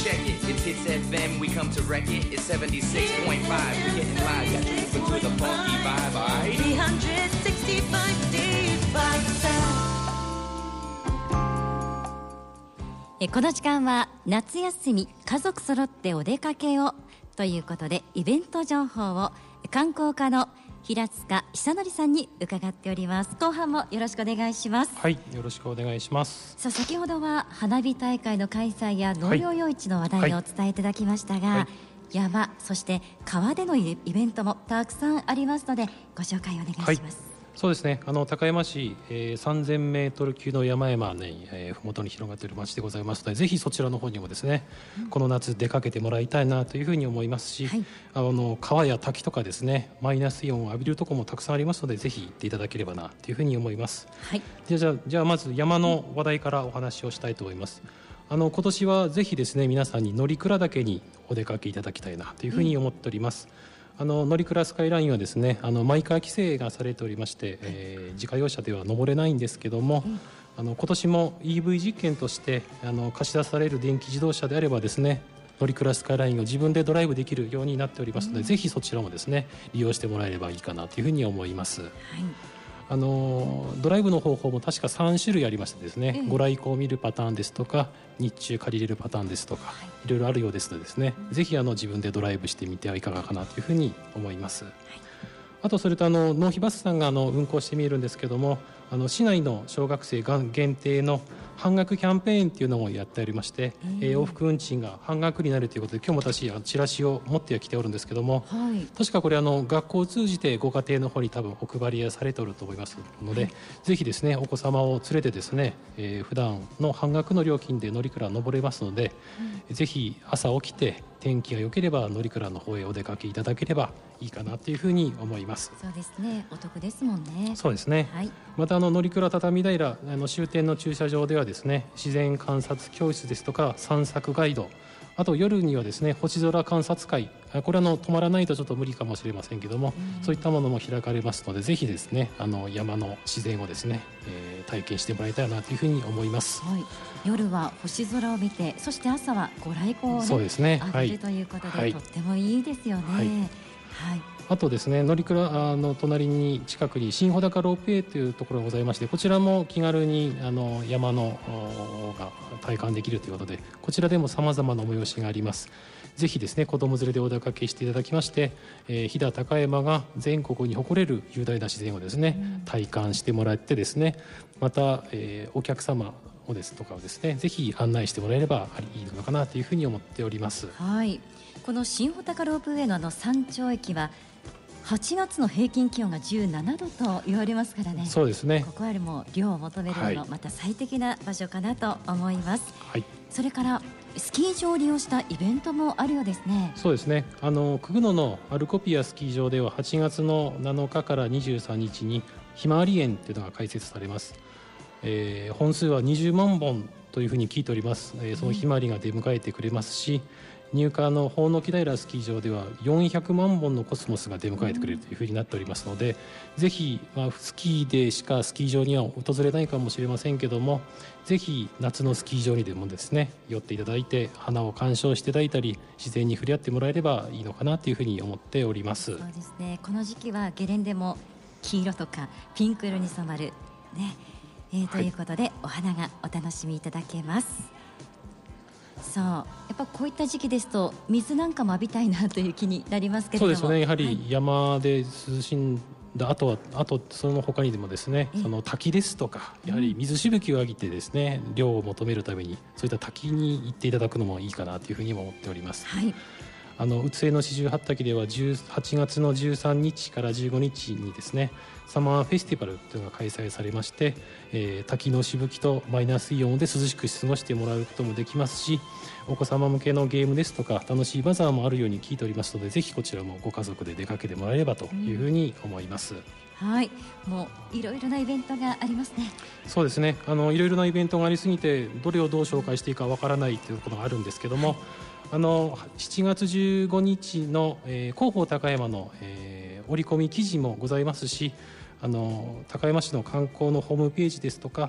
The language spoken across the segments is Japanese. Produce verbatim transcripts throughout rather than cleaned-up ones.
check it. It's Hits エフエム, we come to wreck it. It's seventy-six point five, we're getting live. Got you moving to the funky vibe, alright? three sixty-five days by sound. えこの時間は夏休み家族揃ってお出かけをということで、イベント情報を観光課の平塚久則さんに伺っております。後半もよろしくお願いします。 はい、よろしくお願いします。 さあ、先ほどは花火大会の開催や納涼夜市の話題をお伝えいただきましたが、はいはい、山そして川でのイベントもたくさんありますのでご紹介お願いします。はい、 そうですね、あの高山市、えー、さんぜんメートル級の山々に、えー、麓に広がっている町でございますので、ぜひそちらの方にもですね、うん、この夏出かけてもらいたいなというふうに思いますし、はい、あの川や滝とかですね、マイナスイオンを浴びるところもたくさんありますので、ぜひ行っていただければなというふうに思います。はい、じゃあ、じゃあまず山の話題からお話をしたいと思います。あの今年はぜひですね、皆さんに乗鞍岳にお出かけいただきたいなというふうに思っております。うん、あの乗鞍スカイラインはですね、あのマイカー規制がされておりまして、えー、自家用車では登れないんですけども、うん、あの今年も イーブイ 実験としてあの貸し出される電気自動車であればですね、乗鞍スカイラインを自分でドライブできるようになっておりますので、うん、ぜひそちらもですね利用してもらえればいいかなというふうに思います。はい、あのドライブの方法も確かさん種類ありましてですね、ええ、ご来光を見るパターンですとか、日中借りれるパターンですとか、はい、いろいろあるようですのでですね、うん、ぜひあの自分でドライブしてみてはいかがかなというふうに思います。はい、あとそれとあの納費バスさんがあの運行してみるんですけども、あの市内の小学生が限定の半額キャンペーンっていうのもやっておりまして、えー、往復運賃が半額になるということで、今日も私チラシを持ってはきておるんですけども、はい、確かこれあの学校を通じてご家庭の方に多分お配りされておると思いますので、はい、ぜひですねお子様を連れてですね、えー、普段の半額の料金で乗鞍登れますので、うん、ぜひ朝起きて天気が良ければ乗鞍の方へお出かけいただければいいかなというふうに思います。 そうですね、お得ですもんね。 そうですね、はい、またあの乗鞍畳平あの終点の駐車場ではですね、自然観察教室ですとか散策ガイド、あと夜にはですね星空観察会、これはの泊まらないとちょっと無理かもしれませんけども、うん、そういったものも開かれますので、ぜひですねあの山の自然をですね、えー、体験してもらいたいなというふうに思います。 はい、夜は星空を見て、そして朝はご来光を、ね、 そうですね、 浴びるということで、はい、とってもいいですよね。はい、はい、あとですね、乗鞍の隣に近くに新穂高ロープウェイというところがございまして、こちらも気軽にあの山のが体感できるということで、こちらでもさまざまな催しがあります。ぜひですね子ども連れでお出かけしていただきまして、えー、飛騨高山が全国に誇れる雄大な自然をですね、うん、体感してもらってですね、また、えー、お客様をですとかをですね、ぜひ案内してもらえればいいのかなというふうに思っております。 はい、この新穂高ロープウェイのあの山頂駅ははちがつの平均気温がじゅうななどと言われますからね。 そうですね、 ここよりも涼を求めるのの、はい、また最適な場所かなと思います。はい、それからスキー場を利用したイベントもあるようですね。 そうですね、あのクグノのアルコピアスキー場でははちがつのなのかからにじゅうさんにちにひまわり園というのが開設されます。えー、本数はにじゅうまんぼんというふうに聞いております。えー、そのひまわりが出迎えてくれますし、入荷の法の木平スキー場ではよんひゃくまんぼんのコスモスが出迎えてくれるというふうになっておりますので、うん、ぜひ、まあ、スキーでしかスキー場には訪れないかもしれませんけども、ぜひ夏のスキー場にでもですね寄っていただいて花を鑑賞していただいたり、自然に触れ合ってもらえればいいのかなというふうに思っております。 そうですね、この時期はゲレンデも黄色とかピンク色に染まる、ねえー、ということで、はい、お花がお楽しみいただけます。そう、やっぱこういった時期ですと水なんかも浴びたいなという気になりますけれども。 そうですね、やはり山で涼しんだ後は、あとその他にでもですね、その滝ですとか、やはり水しぶきを浴びてですね、うん、涼を求めるためにそういった滝に行っていただくのもいいかなというふうにも思っております。はい、あの宇津江の四十八滝ではじゅうはちがつのじゅうさんにちからじゅうごにちにですねサマーフェスティバルというのが開催されまして、えー、滝のしぶきとマイナスイオンで涼しく過ごしてもらうこともできますし、お子様向けのゲームですとか楽しいバザーもあるように聞いておりますので、ぜひこちらもご家族で出かけてもらえればというふうに思います。 うん、はい、もういろいろなイベントがありますね。 そうですね、あのいろいろなイベントがありすぎてどれをどう紹介していいかわからないということがあるんですけども、はい、あのしちがつじゅうごにちの、えー、広報高山の、えー、折り込み記事もございますし、あの高山市の観光のホームページですとか、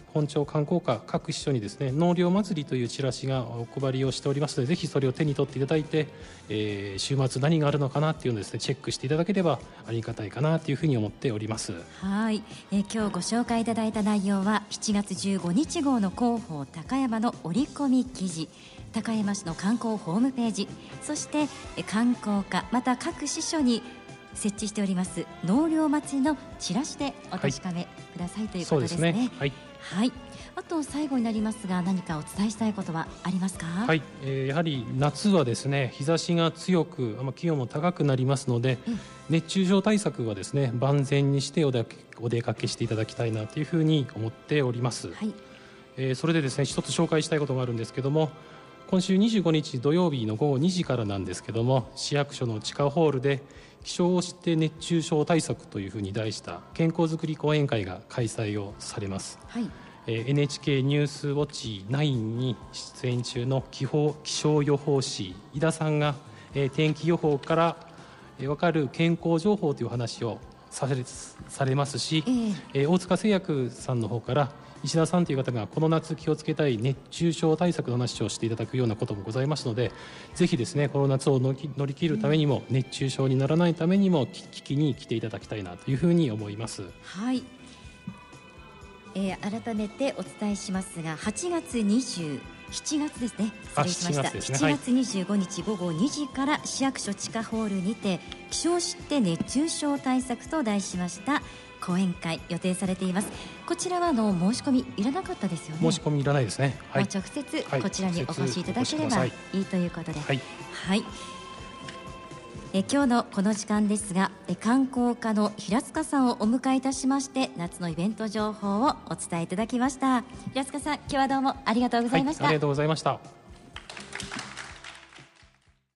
本町観光課各支所にですね納涼祭りというチラシがお配りをしておりますので、ぜひそれを手に取っていただいて、えー、週末何があるのかなっていうのをですねチェックしていただければありがたいかなというふうに思っております。 はい、えー、今日ご紹介いただいた内容はしちがつじゅうごにち号の広報高山の折り込み記事、高山市の観光ホームページ、そして観光課また各支所に設置しております納涼祭りのチラシでお確かめください、はい、ということですね。そうですね、はいはい、あと最後になりますが何かお伝えしたいことはありますか？ はい、えー、やはり夏はですね日差しが強く気温も高くなりますので、うん、熱中症対策はですね万全にしてお出お出かけしていただきたいなというふうに思っております、はい。えー、それでですね一つ紹介したいことがあるんですけども、今週にじゅうごにち土曜日のごごにじからなんですけども、市役所の地下ホールで気象を知って熱中症対策というふうに題した健康づくり講演会が開催をされます、はい。えー、エヌエイチケー ニュースウォッチナインに出演中の気候気象予報士井田さんが、えー、天気予報から、えー、分かる健康情報という話をされ、されますし、えーえー、大塚製薬さんの方から石田さんという方がこの夏気をつけたい熱中症対策の話をしていただくようなこともございますので、ぜひですねこの夏を乗り切るためにも、熱中症にならないためにも聞きに来ていただきたいなというふうに思います。 はい、えー、改めてお伝えしますがはちがつにじゅうしちがつですね、失礼しました。しちがつにじゅうごにちごごにじから市役所地下ホールにて気象知って熱中症対策と題しました講演会予定されています。こちらはの申し込みいらなかったですよね。 申し込みいらないですね、はい。 直接こちらにお越しいただければいいということで、はい、はい。え今日のこの時間ですが、え観光課の平塚さんをお迎えいたしまして夏のイベント情報をお伝えいただきました。平塚さん、今日はどうもありがとうございました、 はい、ありがとうございました。